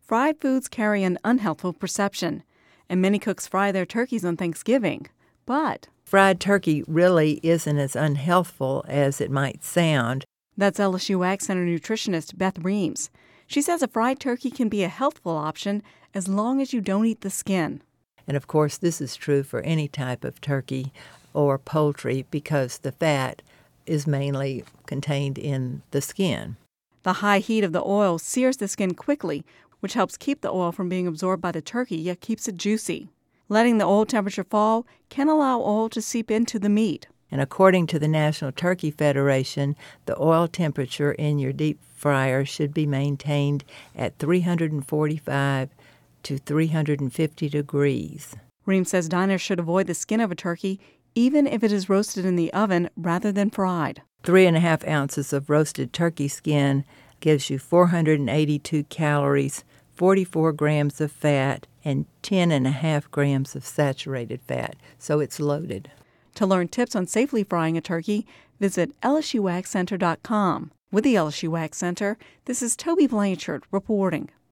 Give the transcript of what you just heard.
Fried foods carry an unhealthful perception, and many cooks fry their turkeys on Thanksgiving. But fried turkey really isn't as unhealthful as it might sound. That's LSU Ag Center nutritionist Beth Reams. She says a fried turkey can be a healthful option as long as you don't eat the skin. And of course, this is true for any type of turkey or poultry because the fat is mainly contained in the skin. The high heat of the oil sears the skin quickly, which helps keep the oil from being absorbed by the turkey, yet keeps it juicy. Letting the oil temperature fall can allow oil to seep into the meat. And according to the National Turkey Federation, the oil temperature in your deep fryer should be maintained at 345 to 350 degrees. Reams says diners should avoid the skin of a turkey even if it is roasted in the oven rather than fried. 3.5 ounces of roasted turkey skin gives you 482 calories, 44 grams of fat, and 10.5 grams of saturated fat. So it's loaded. To learn tips on safely frying a turkey, visit lsuagcenter.com. With the LSU Ag Center, this is Toby Blanchard reporting.